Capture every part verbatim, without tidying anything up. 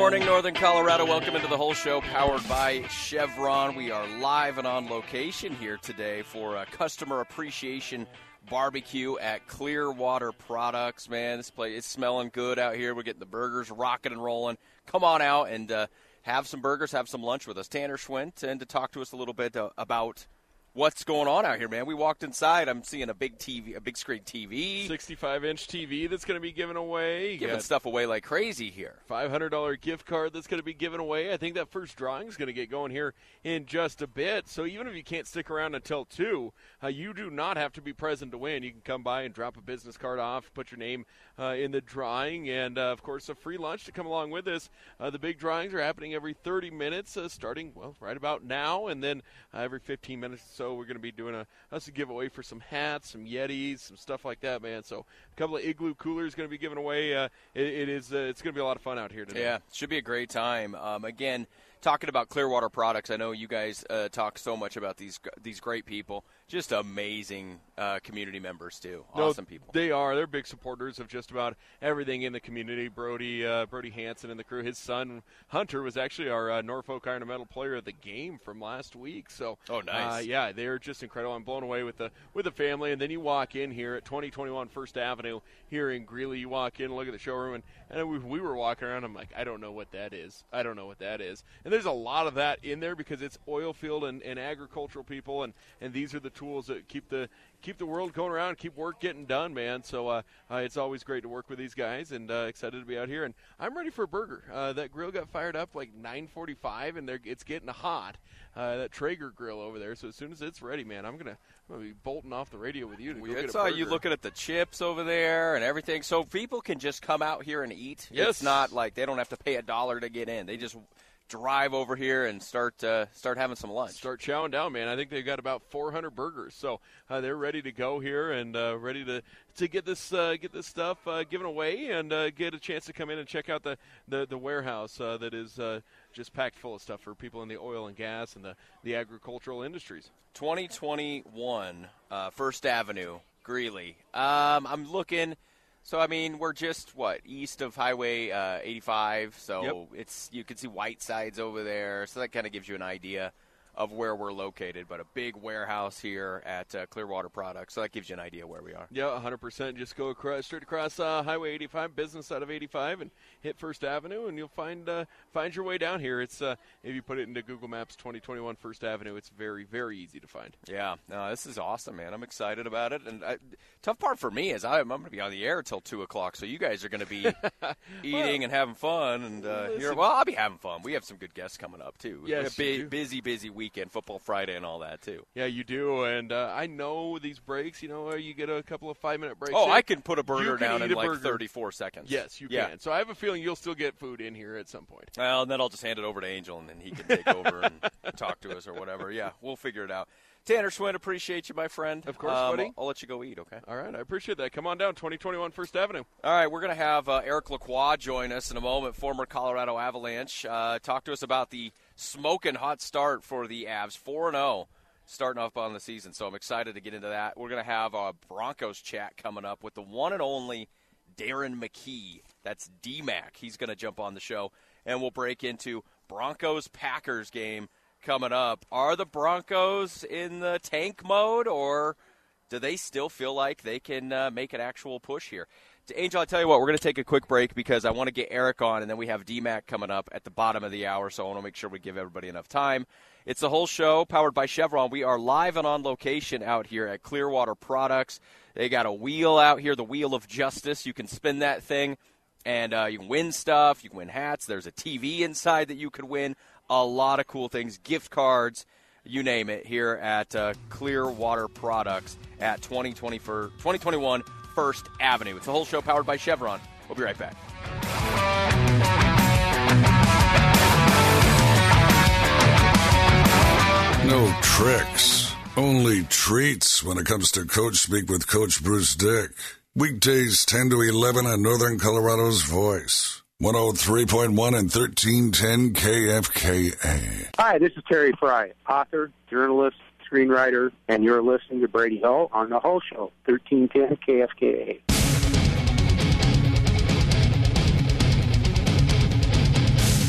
morning, Northern Colorado. Welcome into the whole show, powered by Chevron. We are live and on location here today for a customer appreciation barbecue at Clearwater Products. Man, this place is smelling good out here. We're getting the burgers rocking and rolling. Come on out and uh, have some burgers, have some lunch with us. Tanner Schwint, and to talk to us a little bit uh, about what's going on out here, man. We walked inside. I'm seeing a big T V, a big screen T V. sixty-five inch T V that's going to be given away. You Giving stuff away like crazy here. five hundred dollars gift card that's going to be given away. I think that first drawing is going to get going here in just a bit. So even if you can't stick around until two, uh, you do not have to be present to win. You can come by and drop a business card off, put your name uh, in the drawing, and, uh, of course, a free lunch to come along with this. Uh, the big drawings are happening every thirty minutes, uh, starting, well, right about now, and then uh, every fifteen minutes or so we're going to be doing a us a giveaway for some hats, some Yetis, some stuff like that, man. So a couple of Igloo coolers going to be given away. Uh, it, it is uh, it's going to be a lot of fun out here today. Yeah, should be a great time. Um, again, talking about Clearwater Products, I know you guys uh, talk so much about these these great people. Just amazing uh, community members too. Awesome no, people. They are. They're big supporters of just about everything in the community. Brody uh, Brody Hansen and the crew. His son Hunter was actually our uh, Norfolk Iron and Metal Player of the Game from last week. So, oh, nice. Uh, yeah, they're just incredible. I'm blown away with the with the family. And then you walk in here at twenty twenty-one First Avenue here in Greeley. You walk in, look at the showroom, and, and we, we were walking around. I'm like, I don't know what that is. I don't know what that is. And there's a lot of that in there because it's oil field and, and agricultural people, and, and these are the tools that keep the keep the world going around, keep work getting done, man. So uh, uh, it's always great to work with these guys, and uh, excited to be out here. And I'm ready for a burger. Uh, that grill got fired up like nine forty-five, and they're, it's getting hot. Uh, that Traeger grill over there. So as soon as it's ready, man, I'm gonna I'm gonna be bolting off the radio with you to we go get a saw burger. You looking at the chips over there and everything. So people can just come out here and eat. Yes. It's not like they don't have to pay a dollar to get in. They just drive over here and start uh, start having some lunch. Start chowing down, man. I think they've got about four hundred burgers, so uh, they're ready to go here and uh, ready to to get this uh, get this stuff uh, given away and uh, get a chance to come in and check out the the, the warehouse uh, that is uh, just packed full of stuff for people in the oil and gas and the the agricultural industries. twenty twenty-one uh, First Avenue, Greeley. Um, I'm looking. So, I mean, we're just, what, east of Highway uh, eighty-five, so yep. it's you can see Whiteside's over there, so that kind of gives you an idea of where we're located, but a big warehouse here at uh, Clearwater Products, so that gives you an idea where we are. Yeah, one hundred percent. Just go across, straight across uh, Highway eighty-five, business out of eighty-five, and hit First Avenue, and you'll find uh, find your way down here. It's uh, if you put it into Google Maps, twenty twenty-one First Avenue, it's very, very easy to find. Yeah, no, this is awesome, man. I'm excited about it, and I, tough part for me is I, I'm going to be on the air until two o'clock, so you guys are going to be eating well, and having fun, and uh, you're, well, I'll be having fun. We have some good guests coming up, too. Yes, a bu- busy, busy weekend, Football Friday and all that, too. Yeah, you do, and uh, I know these breaks, you know, you get a couple of five-minute breaks. Oh, in. I can put a burger down in like burger. thirty-four seconds. Yes, you yeah. can. So I have a feeling you'll still get food in here at some point. Well, and then I'll just hand it over to Angel, and then he can take over and talk to us or whatever. Yeah, we'll figure it out. Tanner Schwint, appreciate you, my friend. Of course, um, buddy. I'll, I'll let you go eat, okay? All right, I appreciate that. Come on down, twenty twenty-one First Avenue. All right, we're going to have uh, Eric Lacroix join us in a moment, former Colorado Avalanche. Uh, talk to us about the smoking hot start for the Avs, four and oh, starting off on the season. So I'm excited to get into that. We're going to have a Broncos chat coming up with the one and only Darren McKee. That's D-Mac. He's going to jump on the show, and we'll break into Broncos-Packers game coming up. Are the Broncos in the tank mode, or do they still feel like they can uh, make an actual push here? Angel, I tell you what, we're going to take a quick break because I want to get Eric on, and then we have D-Mac coming up at the bottom of the hour, so I want to make sure we give everybody enough time. It's the whole show powered by Chevron. We are live and on location out here at Clearwater Products. They got a wheel out here, the Wheel of Justice. You can spin that thing, and uh, you can win stuff. You can win hats. There's a T V inside that you could win. A lot of cool things, gift cards, you name it, here at uh, Clearwater Products at twenty twenty-one First Avenue. It's the whole show powered by Chevron. We'll be right back. No tricks, only treats when it comes to Coach Speak with Coach Bruce Dick. Weekdays ten to eleven on Northern Colorado's Voice. one oh three point one and thirteen ten K F K A. Hi, this is Terry Fry, author, journalist, screenwriter, and you're listening to Brady Hull on The Hull Show, thirteen ten K F K A.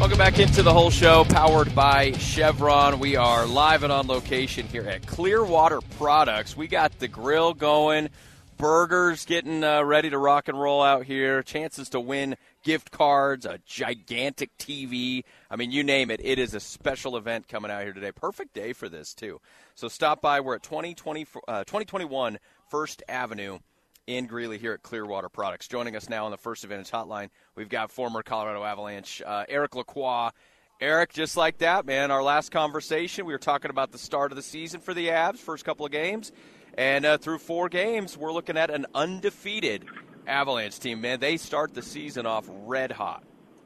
Welcome back into the whole show, powered by Chevron. We are live and on location here at Clearwater Products. We got the grill going, burgers getting uh, ready to rock and roll out here, chances to win gift cards, a gigantic T V. I mean, you name it. It is a special event coming out here today. Perfect day for this, too. So stop by. We're at twenty twenty, uh, twenty twenty-one First Avenue in Greeley here at Clearwater Products. Joining us now on the First Advantage Hotline, we've got former Colorado Avalanche uh, Eric Lacroix. Eric, just like that, man, our last conversation, we were talking about the start of the season for the Avs, first couple of games, and uh, through four games, we're looking at an undefeated Avalanche team, man. They start the season off red hot.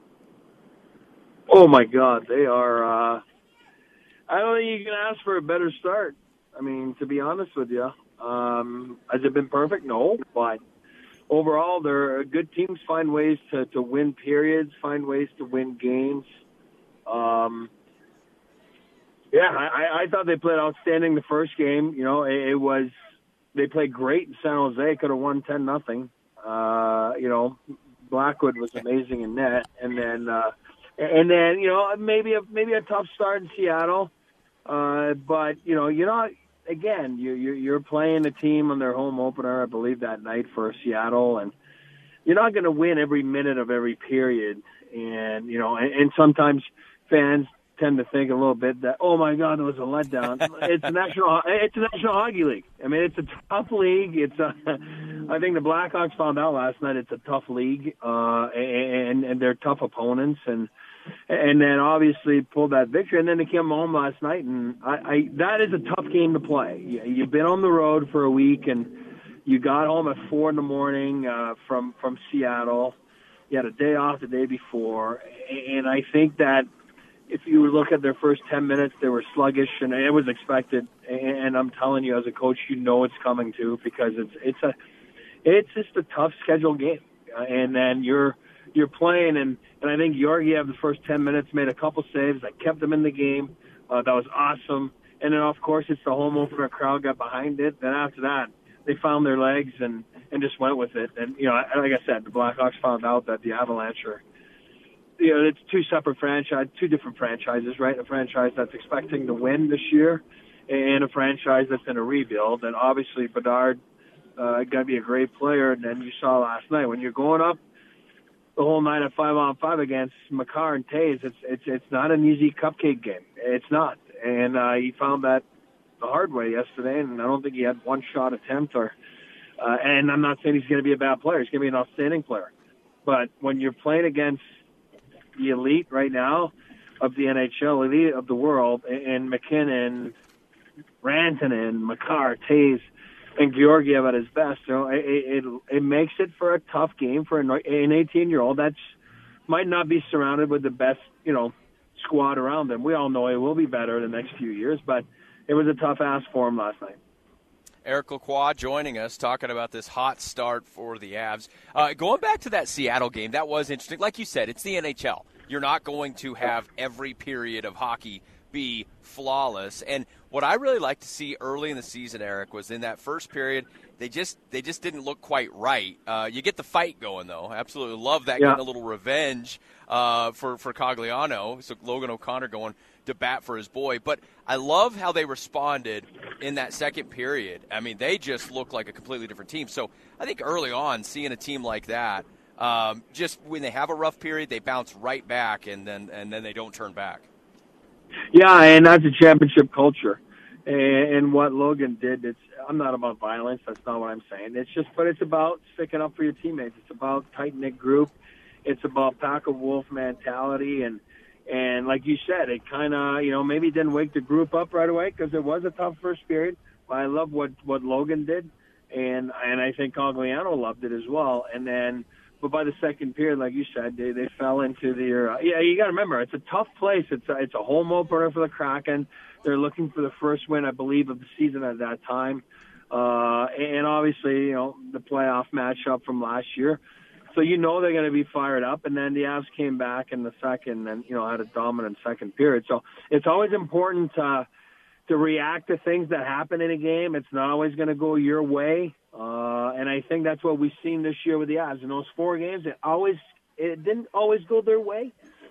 Oh, my God. They are uh, – I don't think you can ask for a better start. I mean, to be honest with you. Um, has it been perfect? No, but overall, they're good teams. Find ways to, to win periods, find ways to win games. Um, yeah, I, I thought they played outstanding the first game. You know, it, it was they played great in San Jose. Could have won ten nothing. Uh, you know, Blackwood was amazing in net, and then uh, and then you know maybe a maybe a tough start in Seattle, uh, but you know you're not. Again, you, you, you're playing a team on their home opener, I believe, that night for Seattle, and you're not going to win every minute of every period. And, you know, and, and sometimes fans tend to think a little bit that, oh, my God, it was a letdown. It's a national, it's a National Hockey League. I mean, it's a tough league. It's a, I think the Blackhawks found out last night it's a tough league, uh, and, and they're tough opponents, and And then obviously pulled that victory, and then they came home last night, and I, I that is a tough game to play. You've been on the road for a week, and you got home at four in the morning uh, from from Seattle. You had a day off the day before, and I think that if you look at their first ten minutes, they were sluggish, and it was expected. And I'm telling you, as a coach, you know it's coming too, because it's it's a it's just a tough scheduled game, uh, and then you're. You're playing, and, and I think Georgiev the first ten minutes made a couple saves that kept them in the game. Uh, that was awesome. And then, of course, it's the home opener. Crowd got behind it. Then after that, they found their legs and, and just went with it. And, you know, like I said, the Blackhawks found out that the Avalanche are, you know, it's two separate franchises, two different franchises, right? A franchise that's expecting to win this year and a franchise that's in a rebuild. And obviously, Bedard uh, got to be a great player. And then you saw last night when you're going up the whole night at five on five against Makar and Taves, it's it's it's not an easy cupcake game. It's not, and uh, he found that the hard way yesterday. And I don't think he had one shot attempt, or uh, and I'm not saying he's going to be a bad player. He's going to be an outstanding player. But when you're playing against the elite right now of the N H L, elite of the world, and McKinnon, Rantanen, Makar, Taves, and Georgiev at his best, you know, it, it it makes it for a tough game for an eighteen-year-old that might not be surrounded with the best, you know, squad around him. We all know it will be better the next few years, but it was a tough ask for him last night. Eric Lacroix joining us, talking about this hot start for the Avs. Uh, going back to that Seattle game, that was interesting. Like you said, it's the N H L. You're not going to have every period of hockey be flawless. And what I really like to see early in the season, Eric, was in that first period, they just they just didn't look quite right. Uh, you get the fight going, though. Absolutely love that, yeah. Getting a little revenge uh, for, for Cogliano. So Logan O'Connor going to bat for his boy. But I love how they responded in that second period. I mean, they just look like a completely different team. So I think early on, seeing a team like that, um, just when they have a rough period, they bounce right back, and then and then they don't turn back. Yeah, and that's a championship culture. And what Logan did, it's I'm not about violence. That's not what I'm saying. It's just, but it's about sticking up for your teammates. It's about tight-knit group. It's about pack-of-wolf mentality. And, and like you said, it kind of, you know, maybe didn't wake the group up right away because it was a tough first period. But I love what, what Logan did, and and I think Cogliano loved it as well. And then, but by the second period, like you said, they, they fell into their uh, – yeah, you got to remember, it's a tough place. It's a, it's a home opener for the Kraken. They're looking for the first win, I believe, of the season at that time. Uh, and obviously, you know, the playoff matchup from last year. So you know they're going to be fired up. And then the Avs came back in the second and, you know, had a dominant second period. So it's always important to, to react to things that happen in a game. It's not always going to go your way. Uh, and I think that's what we've seen this year with the Avs. In those four games, it always it didn't always go their way.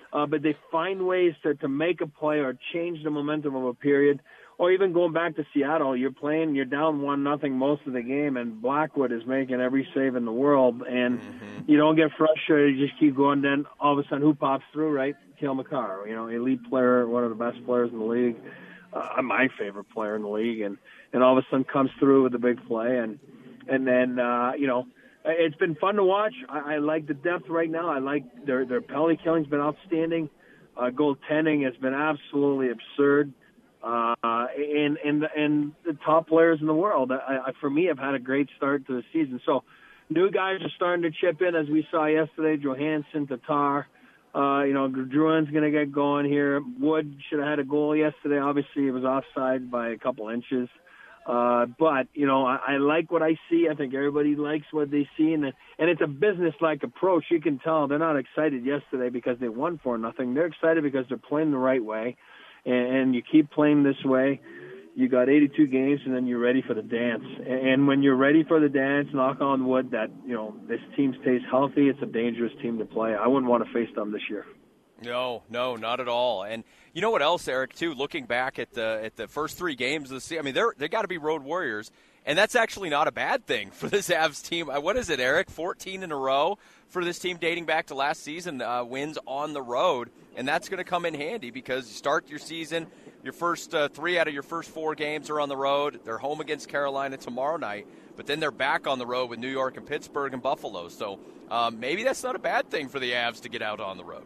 uh, but they find ways to, to make a play or change the momentum of a period. Or even going back to Seattle, you're playing, you're down one nothing most of the game, and Blackwood is making every save in the world, and mm-hmm. you don't get frustrated. You just keep going. Then all of a sudden, who pops through? Right, Cale Makar, you know, elite player, one of the best players in the league, uh, my favorite player in the league, and and all of a sudden comes through with a big play, and and then uh, you know, it's been fun to watch. I, I like the depth right now. I like their their penalty killing's been outstanding. Uh, goaltending has been absolutely absurd. Uh, and, and, and the top players in the world, I, I, for me, have had a great start to the season. So new guys are starting to chip in, as we saw yesterday. Johansson, Tatar, uh, you know, Drouin's going to get going here. Wood should have had a goal yesterday. Obviously, it was offside by a couple inches. Uh, but, you know, I, I like what I see. I think everybody likes what they see. And, and it's a business-like approach. You can tell they're not excited yesterday because they won four nothing. They're excited because they're playing the right way. And you keep playing this way, you got eighty-two games, and then you're ready for the dance. And when you're ready for the dance, knock on wood that, you know, this team stays healthy. It's a dangerous team to play. I wouldn't want to face them this year. No, no, not at all. And you know what else, Eric, too, looking back at the at the first three games of the season, I mean, they're, they got to be road warriors, and that's actually not a bad thing for this Avs team. What is it, Eric? fourteen in a row for this team dating back to last season, uh, wins on the road, and that's going to come in handy because you start your season, your first uh, three out of your first four games are on the road. They're home against Carolina tomorrow night, but then they're back on the road with New York and Pittsburgh and Buffalo. So um, maybe that's not a bad thing for the Avs to get out on the road.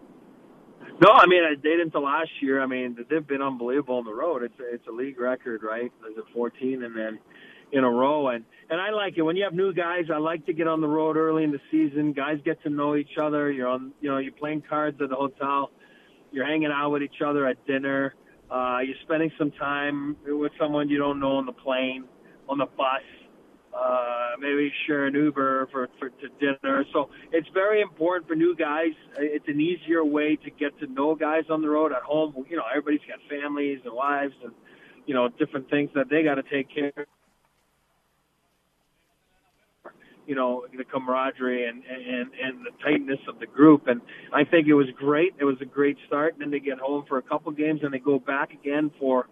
No, I mean, I did into last year. I mean, they've been unbelievable on the road. It's a, it's a league record, right? There's a fourteen and then in a row. And, and I like it. When you have new guys, I like to get on the road early in the season. Guys get to know each other. You're on, you know, you're playing cards at the hotel. You're hanging out with each other at dinner. Uh, you're spending some time with someone you don't know on the plane, on the bus. Uh, maybe share an Uber for, for to dinner. So it's very important for new guys. It's an easier way to get to know guys on the road. At home, you know, everybody's got families and wives and, you know, different things that they got to take care of. You know, the camaraderie and, and, and the tightness of the group. And I think it was great. It was a great start. And then they get home for a couple games and they go back again for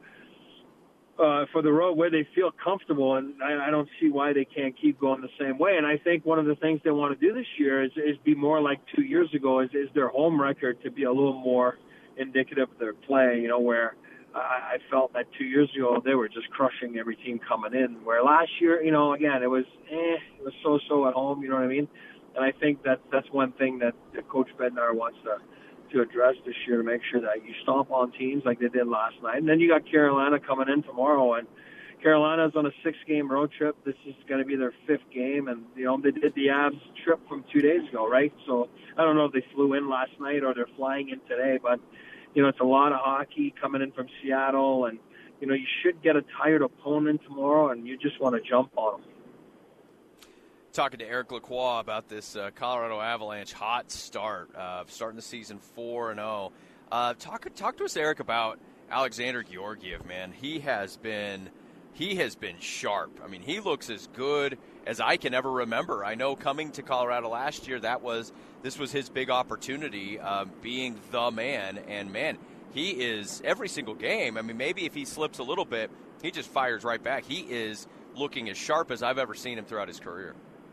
Uh, for the road where they feel comfortable, and I, I don't see why they can't keep going the same way. And I think one of the things they want to do this year is, is be more like two years ago, is, is their home record to be a little more indicative of their play, you know, where I, I felt that two years ago they were just crushing every team coming in, where last year, you know, again, it was eh, it was so-so at home, you know what I mean? And I think that that's one thing that, that Coach Bednar wants to to address this year, to make sure that you stomp on teams like they did last night. And then you got Carolina coming in tomorrow, and Carolina's on a six-game road trip. This is going to be their fifth game, and, you know, they did the Avs trip from two days ago, right? So I don't know if they flew in last night or they're flying in today, but, you know, it's a lot of hockey coming in from Seattle, and, you know, you should get a tired opponent tomorrow, and you just want to jump on them. Talking to Eric Lacroix about this uh, Colorado Avalanche hot start, uh, starting the season four and zero. Uh, talk talk to us, Eric, about Alexander Georgiev. Man, he has been he has been sharp. I mean, he looks as good as I can ever remember. I know coming to Colorado last year, that was this was his big opportunity, uh, being the man. And man, he is every single game. I mean, maybe if he slips a little bit, he just fires right back. He is looking as sharp as I've ever seen him throughout his career.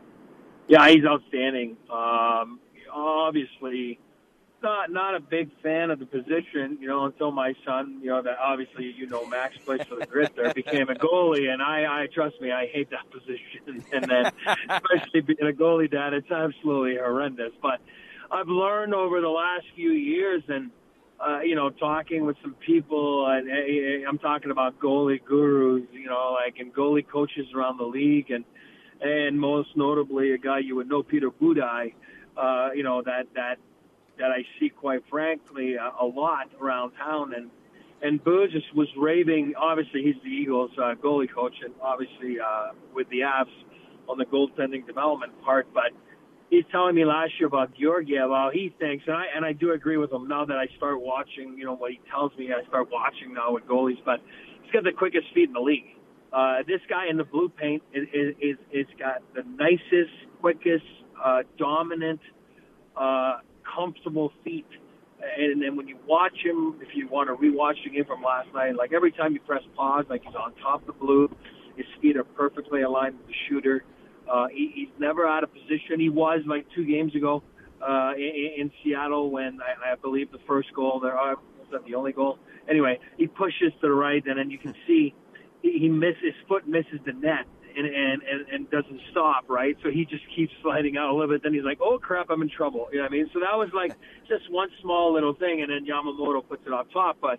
Yeah, he's outstanding. Um, obviously, not not a big fan of the position, you know, until my son, you know, that obviously, you know, Max plays for the Grit there, became a goalie, and I, I trust me, I hate that position. And then, especially being a goalie, Dad, it's absolutely horrendous. But I've learned over the last few years, and uh, you know, talking with some people, and uh, I'm talking about goalie gurus, you know, like and goalie coaches around the league, and. And most notably, a guy you would know, Peter Budaj, uh, you know, that that that I see, quite frankly, a, a lot around town. And and Boo just was raving. Obviously, he's the Eagles' uh, goalie coach, and obviously uh, with the Avs on the goaltending development part. But he's telling me last year about Georgiev, how he thinks, and I and I do agree with him now that I start watching. You know what he tells me, I start watching now with goalies. But he's got the quickest feet in the league. Uh, this guy in the blue paint is, is, is, is got the nicest, quickest, uh, dominant, uh, comfortable feet. and then when you watch him, if you want to rewatch the game from last night, like every time you press pause, like he's on top of the blue, his feet are perfectly aligned with the shooter. Uh, he, he's never out of position. He was like two games ago uh, in, in Seattle when I, I believe the first goal there, uh, was that the only goal? Anyway, he pushes to the right, and then you can see he, he misses, his foot misses the net. And, and, and, and doesn't stop, right? So he just keeps sliding out a little bit. Then he's like, oh, crap, I'm in trouble. You know what I mean? So that was like just one small little thing, and then Yamamoto puts it on top. But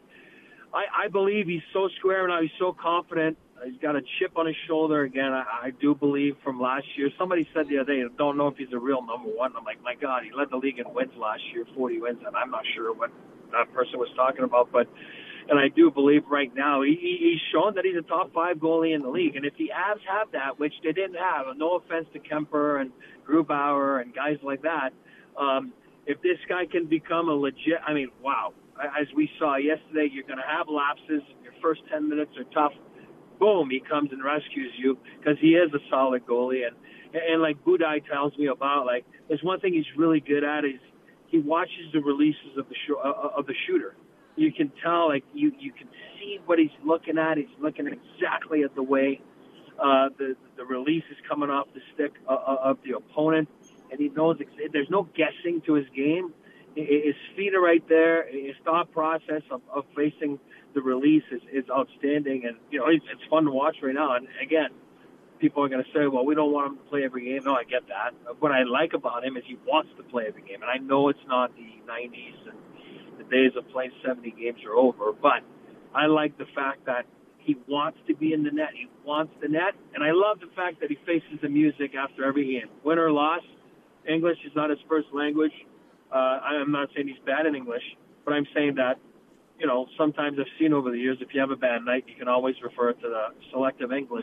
I, I believe he's so square now. He's so confident. He's got a chip on his shoulder. Again, I, I do believe from last year. Somebody said the other day, I don't know if he's a real number one. I'm like, my God, he led the league in wins last year, forty wins, and I'm not sure what that person was talking about. But And I do believe right now he, he's shown that he's a top five goalie in the league. And if the Avs have that, which they didn't have, no offense to Kemper and Grubauer and guys like that, um, if this guy can become a legit, I mean, wow. As we saw yesterday, you're going to have lapses. Your first ten minutes are tough. Boom, he comes and rescues you because he is a solid goalie. And, and like Budai tells me about, like, there's one thing he's really good at is he watches the releases of the sh- uh, of the shooter. You can tell, like, you, you can see what he's looking at. He's looking exactly at the way uh, the the release is coming off the stick uh, of the opponent, and he knows ex- there's no guessing to his game. His feet are right there. His thought process of, of facing the release is, is outstanding, and you know it's, it's fun to watch right now. And again, people are going to say, "Well, we don't want him to play every game." No, I get that. What I like about him is he wants to play every game, and I know it's not the nineties and the days of playing seventy games are over, but I like the fact that he wants to be in the net. He wants the net, and I love the fact that he faces the music after every game. Win or loss, English is not his first language. Uh, I'm not saying he's bad in English, but I'm saying that, you know, sometimes I've seen over the years, if you have a bad night, you can always refer to the selective English.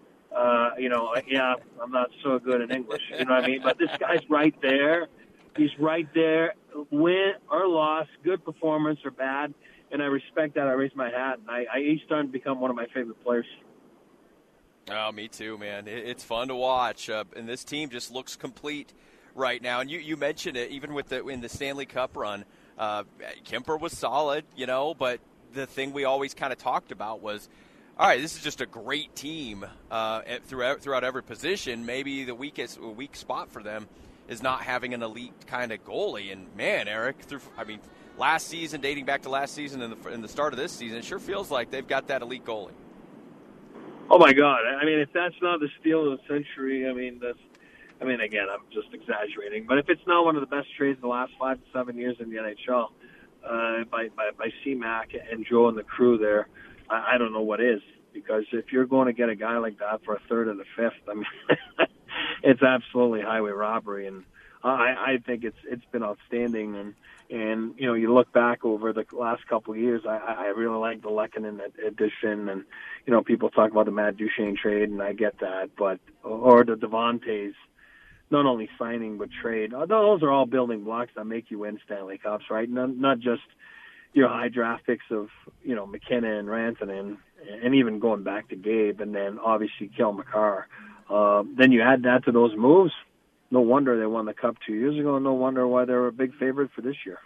Uh, you know, like, yeah, I'm not so good in English. You know what I mean? But this guy's right there. He's right there. Win or loss, good performance or bad, and I respect that. I raise my hat, and I, I he's starting to become one of my favorite players. Oh, me too, man. It, it's fun to watch, uh, and this team just looks complete right now. And you, you mentioned it, even with the in the Stanley Cup run, uh, Kemper was solid, you know, but the thing we always kind of talked about was, all right, this is just a great team uh, at, throughout throughout every position. Maybe the weakest weak spot for them is not having an elite kind of goalie. And man, Eric, through I mean, last season, dating back to last season and the, and the start of this season, it sure feels like they've got that elite goalie. Oh my God! I mean, if that's not the steal of the century, I mean, that's. I mean, again, I'm just exaggerating, but if it's not one of the best trades in the last five to seven years in the N H L uh, by, by by C-Mac and Joe and the crew there, I, I don't know what is. Because if you're going to get a guy like that for a third or the fifth, I mean, it's absolutely highway robbery, and I, I think it's it's been outstanding. And and you know, you look back over the last couple of years, I, I really like the Lehkonen addition, and you know, people talk about the Matt Duchene trade, and I get that, but or the Devontae's. Not only signing but trade. Those are all building blocks that make you win Stanley Cups, right? Not, not just your high draft picks of, you know, McKinnon and Rantanen, and even going back to Gabe, and then obviously Kel McCarr. Uh, then you add that to those moves. No wonder they won the Cup two years ago, and no wonder why they're a big favorite for this year.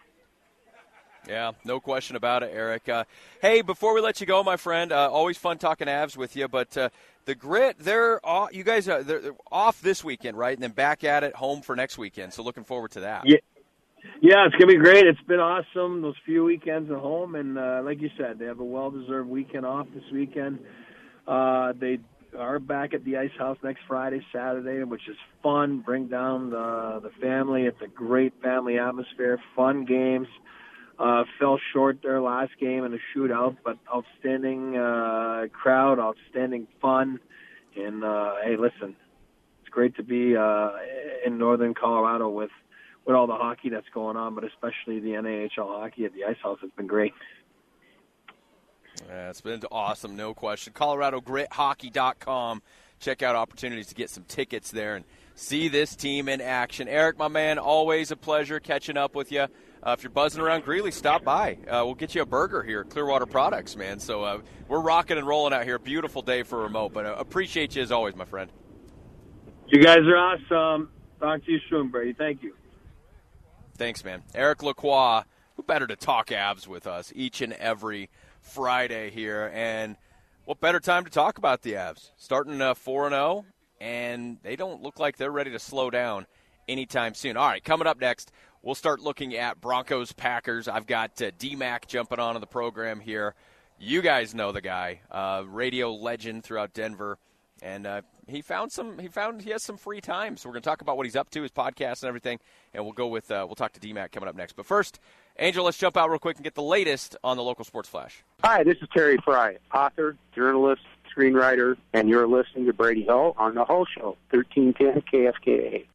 Yeah, no question about it, Eric. Uh, hey, before we let you go, my friend, uh, always fun talking Avs with you, but uh, the Grit, they're off, you guys are they're, they're off this weekend, right? And then back at it home for next weekend, so looking forward to that. Yeah, yeah, it's going to be great. It's been awesome, those few weekends at home, and uh, like you said, they have a well-deserved weekend off this weekend. Uh, they are back at the Ice House next Friday, Saturday, which is fun. Bring down the, the family. It's a great family atmosphere, fun games. Uh, fell short their last game in a shootout, but outstanding uh, crowd, outstanding fun. And, uh, hey, listen, it's great to be uh, in northern Colorado with, with all the hockey that's going on, but especially the N A H L hockey at the Ice House. It's been great. Yeah, it's been awesome, no question. Colorado Grit Hockey dot com. Check out opportunities to get some tickets there and see this team in action. Eric, my man, always a pleasure catching up with you. Uh, if you're buzzing around Greeley, stop by. Uh, we'll get you a burger here at Clearwater Products, man. So uh, we're rocking and rolling out here. Beautiful day for remote, but uh, appreciate you as always, my friend. You guys are awesome. Talk to you soon, Brady. Thank you. Thanks, man. Eric Lacroix, who better to talk Avs with us each and every Friday here? And what better time to talk about the Avs? Starting uh, four and oh, and they don't look like they're ready to slow down anytime soon. All right, coming up next, we'll start looking at Broncos-Packers. I've got uh, D-Mac jumping on to the program here. You guys know the guy, uh, radio legend throughout Denver, and uh, he found some. He found he has some free time, so we're going to talk about what he's up to, his podcast and everything, and we'll go with uh, we'll talk to D-Mac coming up next. But first, Angel, let's jump out real quick and get the latest on the local sports flash. Hi, this is Terry Fry, author, journalist, screenwriter, and you're listening to Brady Hull on The Hull Show, thirteen ten K S K A.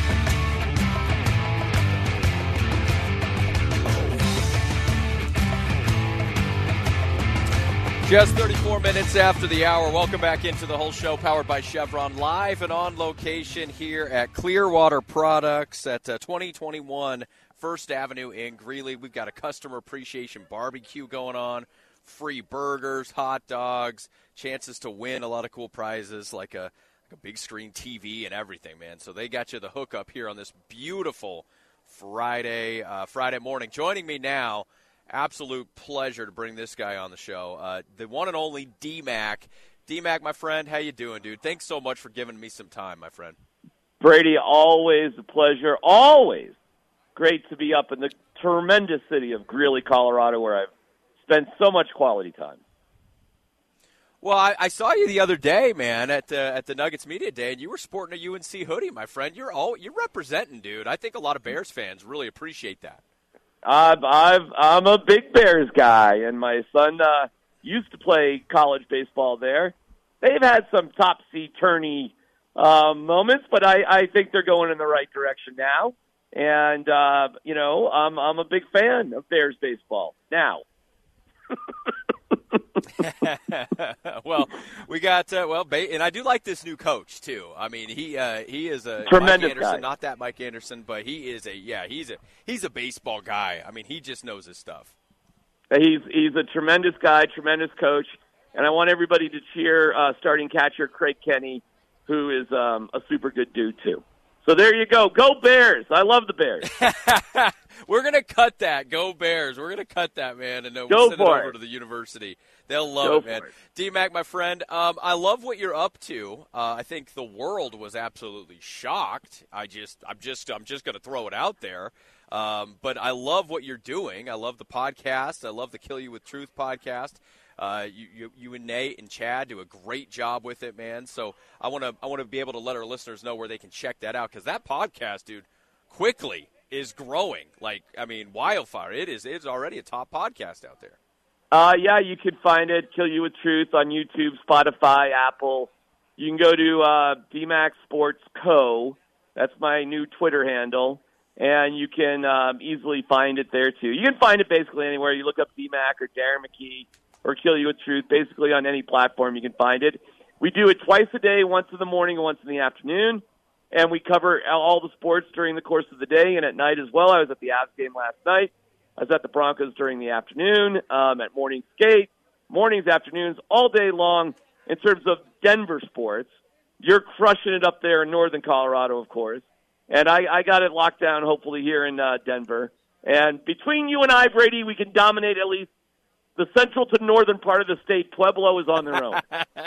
Just thirty-four minutes after the hour. Welcome back into the Whole Show, powered by Chevron, live and on location here at Clearwater Products at uh, twenty twenty-one First Avenue in Greeley. We've got a customer appreciation barbecue going on, free burgers, hot dogs, chances to win a lot of cool prizes like a, like a big screen T V and everything, man. So they got you the hookup here on this beautiful Friday, uh, Friday morning. Joining me now, absolute pleasure to bring this guy on the show, uh, the one and only D-Mac. D-Mac, my friend, how you doing, dude? Thanks so much for giving me some time, my friend. Brady, always a pleasure. Always great to be up in the tremendous city of Greeley, Colorado, where I've spent so much quality time. Well, I, I saw you the other day, man, at uh, at the Nuggets Media Day, and you were sporting a U N C hoodie, my friend. You're all you're representing, dude. I think a lot of Bears fans really appreciate that. I've, I've, I'm a big Bears guy, and my son uh, used to play college baseball there. They've had some topsy-turvy uh, moments, but I, I think they're going in the right direction now. And, uh, you know, I'm, I'm a big fan of Bears baseball now. Well, we got uh, well, and I do like this new coach too. I mean, he uh, he is a tremendous Mike Anderson, guy. Not that Mike Anderson, but he is a yeah, he's a he's a baseball guy. I mean, he just knows his stuff. He's he's a tremendous guy, tremendous coach, and I want everybody to cheer uh, starting catcher Craig Kenny, who is um, a super good dude too. So there you go. Go Bears. I love the Bears. We're going to cut that. Go Bears. We're going to cut that, man, and uh, go we'll send for it over it. to the university. They'll love go it, man. D-Mac, my friend, um, I love what you're up to. Uh, I think the world was absolutely shocked. I just, I'm just, I'm just going to throw it out there. Um, but I love what you're doing. I love the podcast. I love the Kill You with Truth podcast. Uh, you, you, you and Nate and Chad do a great job with it, man. So I want to, I want to be able to let our listeners know where they can check that out, because that podcast, dude, quickly is growing. Like, I mean, wildfire. It is. It's already a top podcast out there. Uh, yeah, you can find it, Kill You with Truth, on YouTube, Spotify, Apple. You can go to uh, D MAC Sports Co. That's my new Twitter handle, and you can um, easily find it there, too. You can find it basically anywhere. You look up D MAC or Darren McKee or Kill You with Truth. Basically on any platform you can find it. We do it twice a day, once in the morning and once in the afternoon, and we cover all the sports during the course of the day and at night as well. I was at the Avs game last night. I was at the Broncos during the afternoon, um, at morning skate, mornings, afternoons, all day long. In terms of Denver sports, you're crushing it up there in northern Colorado, of course. And I, I got it locked down, hopefully, here in uh, Denver. And between you and I, Brady, we can dominate at least the central to northern part of the state. Pueblo is on their own.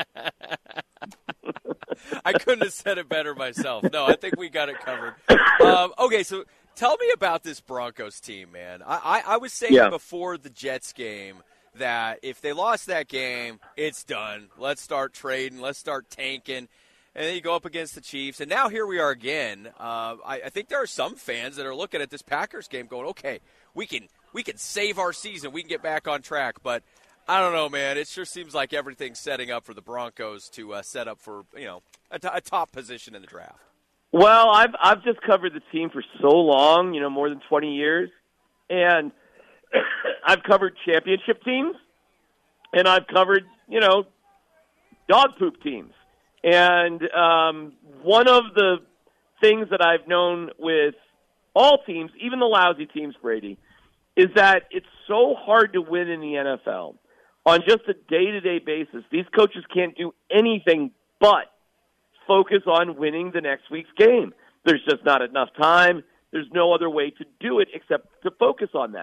I couldn't have said it better myself. No, I think we got it covered. Um, okay, so tell me about this Broncos team, man. I, I, I was saying yeah. before the Jets game that if they lost that game, it's done. Let's start trading. Let's start tanking. And then you go up against the Chiefs. And now here we are again. Uh, I, I think there are some fans that are looking at this Packers game going, okay, we can we can save our season. We can get back on track. But I don't know, man. It sure seems like everything's setting up for the Broncos to uh, set up for, you know, a, t- a top position in the draft. Well, I've I've just covered the team for so long, you know, more than twenty years. And I've covered championship teams, and I've covered, you know, dog poop teams. And um, one of the things that I've known with all teams, even the lousy teams, Brady, is that it's so hard to win in the N F L on just a day-to-day basis. These coaches can't do anything but focus on winning the next week's game. There's just not enough time. There's no other way to do it except to focus on that.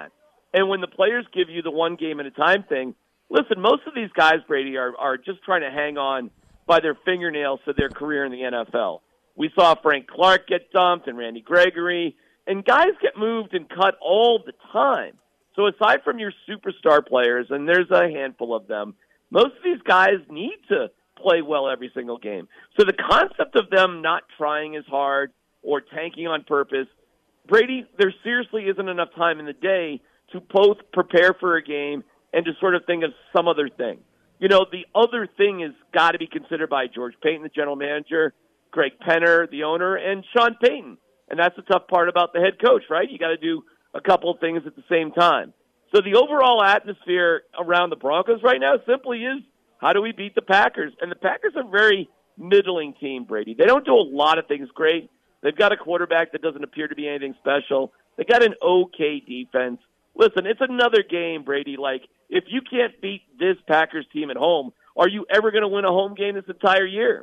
And when the players give you the one game at a time thing, listen, most of these guys, Brady, are, are just trying to hang on by their fingernails to their career in the N F L. We saw Frank Clark get dumped and Randy Gregory, and guys get moved and cut all the time. So aside from your superstar players, and there's a handful of them, most of these guys need to play well every single game. So the concept of them not trying as hard or tanking on purpose, Brady, there seriously isn't enough time in the day to both prepare for a game and to sort of think of some other thing. You know, the other thing has got to be considered by George Payton, the general manager, Greg Penner, the owner, and Sean Payton. And that's the tough part about the head coach, right? You got to do a couple of things at the same time. So the overall atmosphere around the Broncos right now simply is, how do we beat the Packers? And the Packers are a very middling team, Brady. They don't do a lot of things great. They've got a quarterback that doesn't appear to be anything special. They got an okay defense. Listen, it's another game, Brady. Like, if you can't beat this Packers team at home, are you ever going to win a home game this entire year?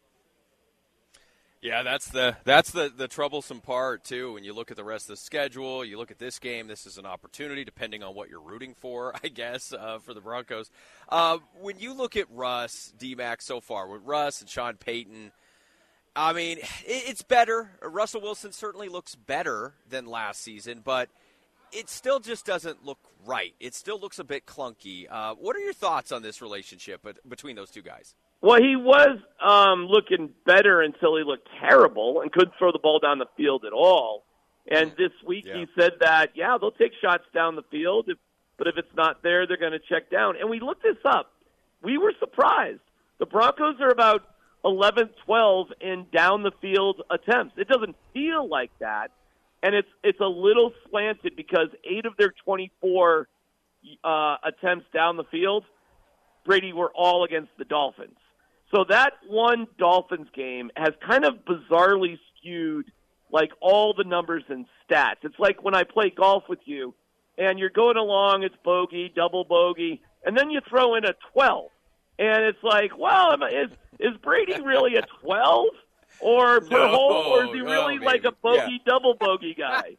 Yeah, that's the that's the, the troublesome part, too. When you look at the rest of the schedule, you look at this game, this is an opportunity, depending on what you're rooting for, I guess, uh, for the Broncos. Uh, when you look at Russ, D-Mac, so far, with Russ and Sean Payton, I mean, it, it's better. Russell Wilson certainly looks better than last season, but it still just doesn't look right. It still looks a bit clunky. Uh, what are your thoughts on this relationship between those two guys? Well, he was um, looking better until he looked terrible and couldn't throw the ball down the field at all. And this week yeah. he said that, yeah, they'll take shots down the field, if, but if it's not there, they're going to check down. And we looked this up. We were surprised. The Broncos are about eleven, twelve in down-the-field attempts. It doesn't feel like that. And it's it's a little slanted because eight of their twenty-four uh, attempts down the field, Brady, were all against the Dolphins. So that one Dolphins game has kind of bizarrely skewed like all the numbers and stats. It's like when I play golf with you and you're going along, it's bogey, double bogey, and then you throw in a twelve. And it's like, well, is is Brady really a twelve? Or per no, hole, or is he really no, like a bogey, yeah. double bogey guy?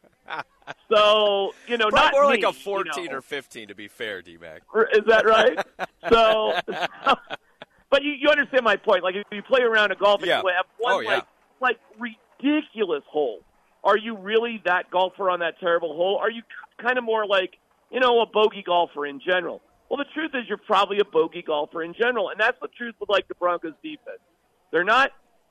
So, you know, Probably not more me, like a fourteen you know. or fifteen, to be fair, D-Mac. Is that right? so, but you, you understand my point. Like, if you play around a golf and yeah. you have one, oh, yeah. like, like, ridiculous hole, are you really that golfer on that terrible hole? Are you kind of more like, you know, a bogey golfer in general? Well, the truth is you're probably a bogey golfer in general, and that's the truth with, like, the Broncos defense. They're not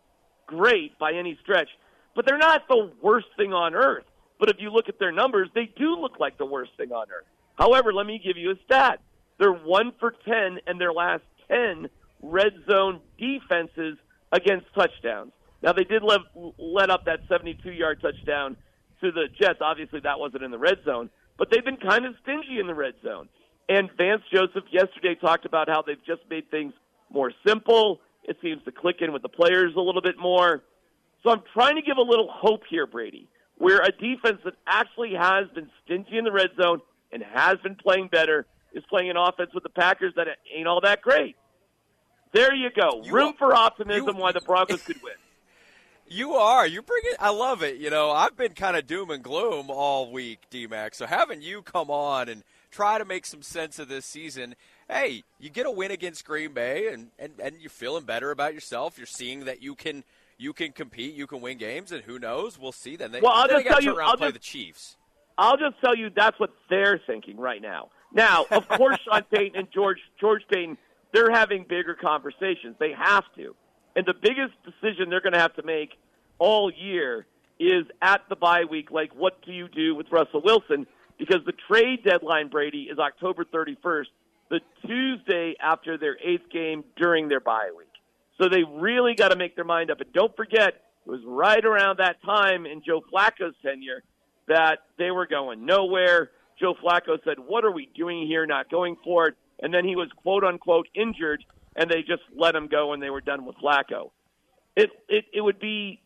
great by any stretch, but they're not the worst thing on earth. But if you look at their numbers, they do look like the worst thing on earth. However, let me give you a stat. They're one for ten in their last ten red zone defenses against touchdowns. Now, they did let, let up that seventy-two-yard touchdown to the Jets. Obviously, that wasn't in the red zone, but they've been kind of stingy in the red zone. And Vance Joseph yesterday talked about how they've just made things more simple. It seems to click in with the players a little bit more. So I'm trying to give a little hope here, Brady, where a defense that actually has been stingy in the red zone and has been playing better is playing an offense with the Packers that ain't all that great. There you go. You Room are, for optimism you, why the Broncos could win. You are. You're bringing – I love it. You know, I've been kind of doom and gloom all week, D-Mac. So having you come on and try to make some sense of this season, hey, you get a win against Green Bay and, and, and you're feeling better about yourself. You're seeing that you can you can compete, you can win games, and who knows? We'll see then. They, well, I'll then just tell you, around I'll and play just, the Chiefs. I'll just tell you that's what they're thinking right now. Now, of course, Sean Payton and George George Payton, they're having bigger conversations. They have to. And the biggest decision they're going to have to make all year is at the bye week, like, what do you do with Russell Wilson? Because the trade deadline, Brady, is October thirty-first, the Tuesday after their eighth game during their bye week. So they really got to make their mind up. And don't forget, it was right around that time in Joe Flacco's tenure that they were going nowhere. Joe Flacco said, what are we doing here, not going for it? And then he was, quote-unquote, injured, and they just let him go and they were done with Flacco. It, it, it would be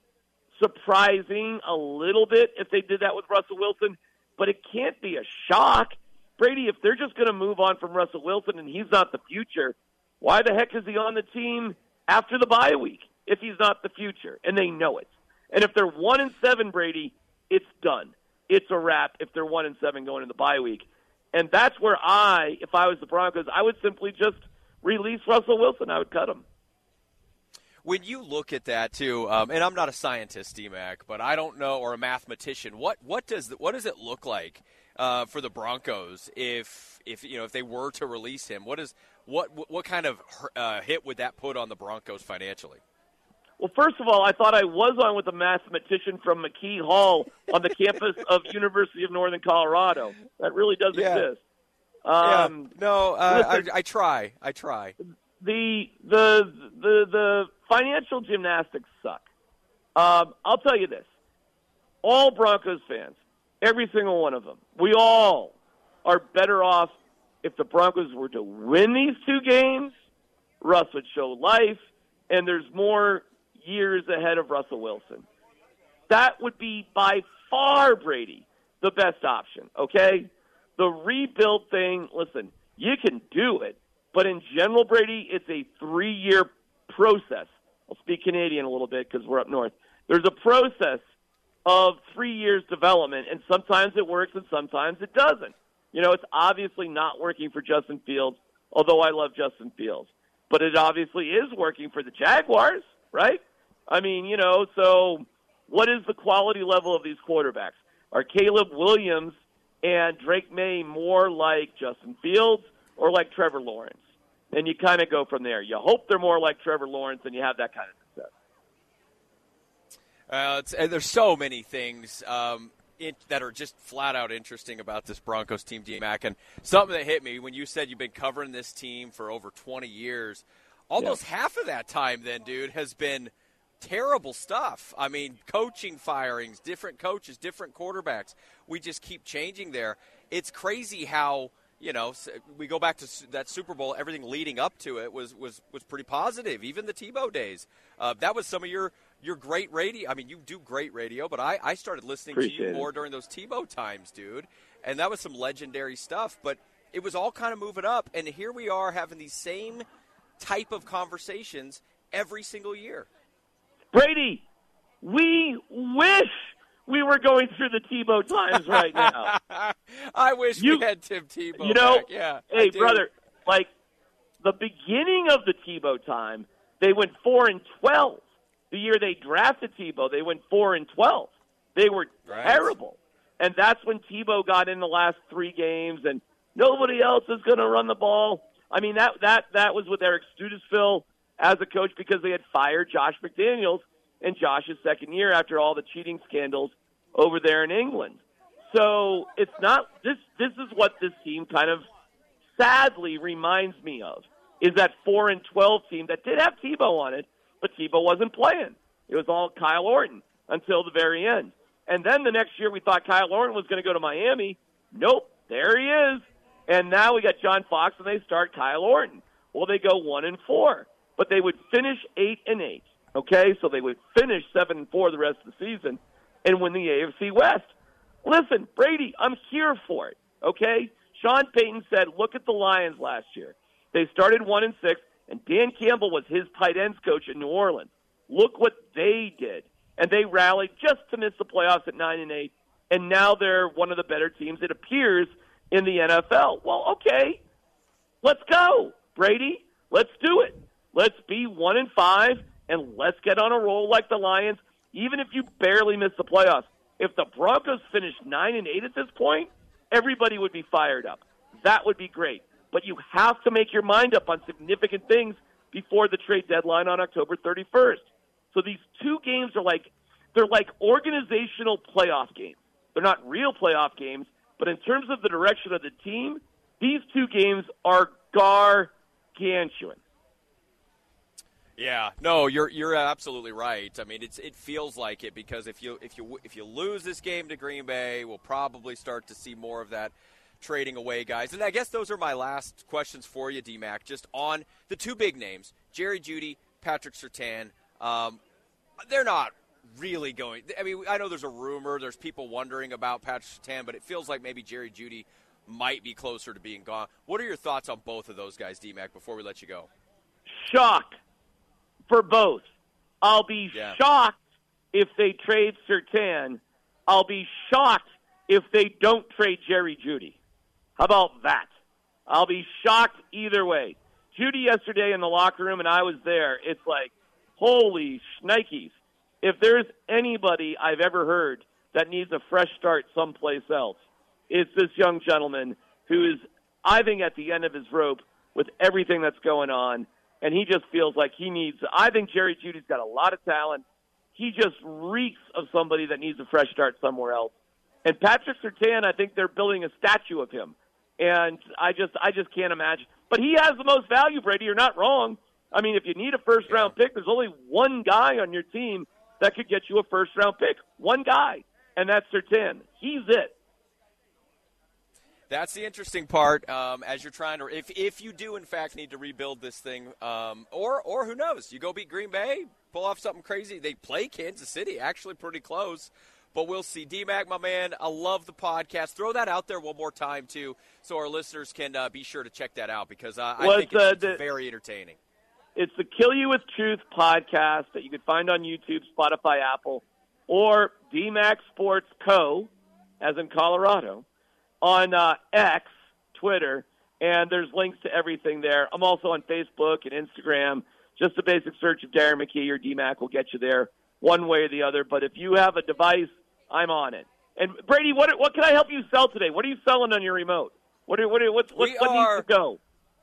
surprising a little bit if they did that with Russell Wilson, but it can't be a shock. Brady, if they're just going to move on from Russell Wilson and he's not the future, why the heck is he on the team after the bye week if he's not the future? And they know it. And if they're one and seven, Brady, it's done. It's a wrap if they're one and seven going in the bye week. And that's where I, if I was the Broncos, I would simply just release Russell Wilson. I would cut him. When you look at that too, um, and I'm not a scientist, D-Mac, but I don't know, or a mathematician. What what does what does it look like uh, for the Broncos if if you know if they were to release him? What is what what kind of uh, hit would that put on the Broncos financially? Well, first of all, I thought I was on with a mathematician from McKee Hall on the campus of University of Northern Colorado. That really does yeah. exist. yeah. Um, No, uh, listen, I, I try. I try. The the the the financial gymnastics suck. Um, I'll tell you this: all Broncos fans, every single one of them, we all are better off if the Broncos were to win these two games. Russ would show life, and there's more years ahead of Russell Wilson. That would be by far, Brady, the best option, okay? The rebuild thing, listen, you can do it, but in general, Brady, it's a three-year process. I'll speak Canadian a little bit because we're up north. There's a process of three years development, and sometimes it works and sometimes it doesn't. You know, it's obviously not working for Justin Fields, although I love Justin Fields. But it obviously is working for the Jaguars, right? I mean, you know, so what is the quality level of these quarterbacks? Are Caleb Williams and Drake May more like Justin Fields or like Trevor Lawrence? And you kind of go from there. You hope they're more like Trevor Lawrence and you have that kind of success. Uh, it's, and there's so many things um, in, that are just flat out interesting about this Broncos team, D-Mac. And something that hit me when you said you've been covering this team for over twenty years, almost yeah. half of that time then, dude, has been terrible stuff. I mean, coaching firings, different coaches, different quarterbacks. We just keep changing there. It's crazy how, you know, we go back to that Super Bowl, everything leading up to it was was, was pretty positive, even the Tebow days. Uh, that was some of your, your great radio. I mean, you do great radio, but I, I started listening Appreciate to you it. more during those Tebow times, dude. And that was some legendary stuff. But it was all kind of moving up, and here we are having these same type of conversations every single year. Brady, we wish we were going through the Tebow times right now. I wish you, we had Tim Tebow You know, back. Yeah, hey, brother, like the beginning of the Tebow time, they went four and twelve. The year they drafted Tebow, they went four and twelve. They were right. terrible, and that's when Tebow got in the last three games, and nobody else is going to run the ball. I mean, that that that was with Eric Studesville as a coach because they had fired Josh McDaniels in Josh's second year after all the cheating scandals over there in England. So it's not this. This is what this team kind of sadly reminds me of, is that four and twelve team that did have Tebow on it, but Tebow wasn't playing. It was all Kyle Orton until the very end. And then the next year we thought Kyle Orton was going to go to Miami. Nope, there he is. And now we got John Fox, and they start Kyle Orton. Well, they go one and four, but they would finish eight and eight. Okay, so they would finish seven and four the rest of the season and win the A F C West. Listen, Brady, I'm here for it. Okay, Sean Payton said, look at the Lions last year. They started one and six, and Dan Campbell was his tight ends coach in New Orleans. Look what they did, and they rallied just to miss the playoffs at nine and eight, and now they're one of the better teams, it appears, in the N F L. Well, okay, let's go, Brady. Let's do it. Let's be one and five, and let's get on a roll like the Lions, even if you barely miss the playoffs. If the Broncos finish nine and eight at this point, everybody would be fired up. That would be great. But you have to make your mind up on significant things before the trade deadline on October thirty-first. So these two games are like, they're like organizational playoff games. They're not real playoff games, but in terms of the direction of the team, these two games are gargantuan. Yeah, no, you're you're absolutely right. I mean, it's it feels like it because if you if you if you lose this game to Green Bay, we'll probably start to see more of that trading away guys. And I guess those are my last questions for you, D-Mac, just on the two big names, Jerry Jeudy, Patrick Surtain. Um, they're not really going – I mean, I know there's a rumor. There's people wondering about Patrick Surtain, but it feels like maybe Jerry Jeudy might be closer to being gone. What are your thoughts on both of those guys, D-Mac, before we let you go? Shock for both. I'll be yeah. shocked if they trade Surtain. I'll be shocked if they don't trade Jerry Jeudy. How about that? I'll be shocked either way. Judy yesterday in the locker room, and I was there. It's like, holy shnikes. If there's anybody I've ever heard that needs a fresh start someplace else, it's this young gentleman who is, I think, at the end of his rope with everything that's going on, and he just feels like he needs – I think Jerry Judy's got a lot of talent. He just reeks of somebody that needs a fresh start somewhere else. And Patrick Surtain, I think they're building a statue of him. And I just I just can't imagine. But he has the most value, Brady. You're not wrong. I mean, if you need a first-round pick, there's only one guy on your team that could get you a first-round pick. One guy, and that's Surtain. He's it. That's the interesting part um, as you're trying to – if if you do, in fact, need to rebuild this thing, um, or or who knows, you go beat Green Bay, pull off something crazy. They play Kansas City, actually pretty close. But we'll see. D-Mac, my man, I love the podcast. Throw that out there one more time, too, so our listeners can uh, be sure to check that out because uh, I well, think it's, it's, uh, it's the, very entertaining. It's the Kill You With Truth podcast that you can find on YouTube, Spotify, Apple, or D-Mac Sports Co., as in Colorado, on uh, X, Twitter, and there's links to everything there. I'm also on Facebook and Instagram. Just a basic search of Darren McKee or D-Mac will get you there one way or the other. But if you have a device, I'm on it. And Brady, what what can I help you sell today? What are you selling on your remote? What are, what are, what, what, what are, needs to go?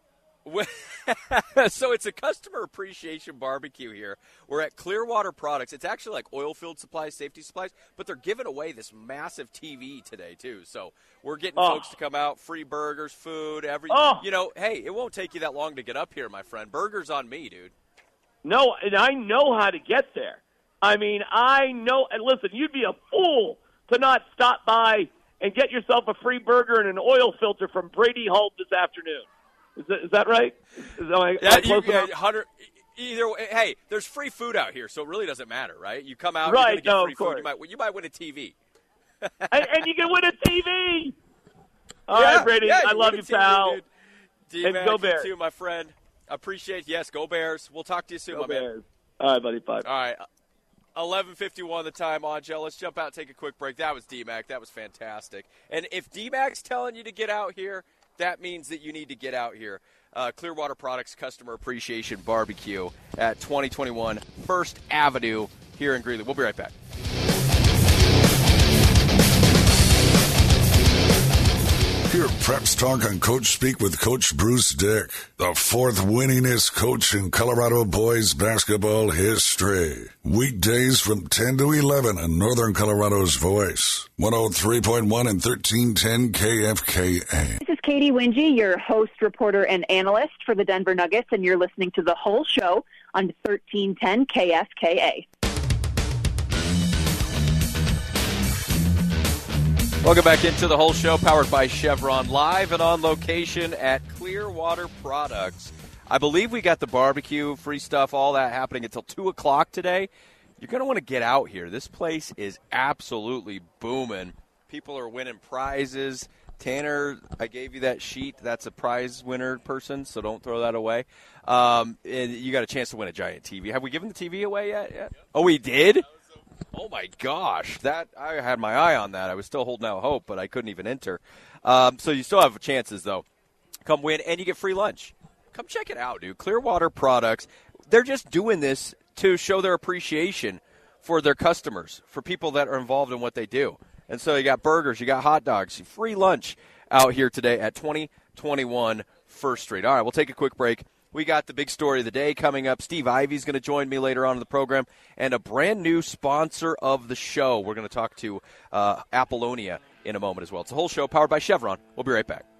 So it's a customer appreciation barbecue here. We're at Clearwater Products. It's actually like oil field supplies, safety supplies, but they're giving away this massive T V today too. So we're getting oh. folks to come out, free burgers, food, every. Oh. You know, hey, it won't take you that long to get up here, my friend. Burgers on me, dude. No, and I know how to get there. I mean, I know, and listen, you'd be a fool to not stop by and get yourself a free burger and an oil filter from Brady Holt this afternoon. Is that, is that right? Is that, am yeah, I close you, yeah, enough? Hunter, either way, hey, there's free food out here, so it really doesn't matter, right? You come out, right, you're going to get no, free of food. course. You might, you might win a T V. and, and you can win a T V. All yeah, right, Brady, yeah, I you love win you, a T V, pal. Dude. D-Mac, and go Bears. You too, my friend. Appreciate Yes, go Bears. We'll talk to you soon, Go my Bears. man. All right, buddy, bye. All right. eleven fifty-one the time on, Joe. Let's jump out and take a quick break. That was D-Mac. That was fantastic. And if D-Mac's telling you to get out here, that means that you need to get out here. Uh, Clearwater Products Customer Appreciation Barbecue at twenty twenty-one First Avenue here in Greeley. We'll be right back. Hear Preps Talk on Coach Speak with Coach Bruce Dick, the fourth winningest coach in Colorado boys basketball history. Weekdays from ten to eleven on Northern Colorado's Voice, one oh three point one and thirteen ten K F K A. This is Katie Wingy, your host, reporter, and analyst for the Denver Nuggets, and you're listening to The Whole Show on thirteen ten K F K A. Welcome back into The Whole Show, powered by Chevron, live and on location at Clearwater Products. I believe we got the barbecue, free stuff, all that happening until two o'clock today. You're going to want to get out here. This place is absolutely booming. People are winning prizes. Tanner, I gave you that sheet. That's a prize winner person, so don't throw that away. Um, and you got a chance to win a giant T V. Have we given the T V away yet? yet? Oh, we did? Oh, my gosh. That I had my eye on that. I was still holding out hope, but I couldn't even enter. Um, so you still have chances, though. Come win, and you get free lunch. Come check it out, dude. Clearwater Products, they're just doing this to show their appreciation for their customers, for people that are involved in what they do. And so you got burgers, you got hot dogs, free lunch out here today at twenty twenty-one First Street. All right, we'll take a quick break. We got the big story of the day coming up. Steve Ivey's going to join me later on in the program, and a brand new sponsor of the show. We're going to talk to uh, Apollonia in a moment as well. It's a Whole Show powered by Chevron. We'll be right back.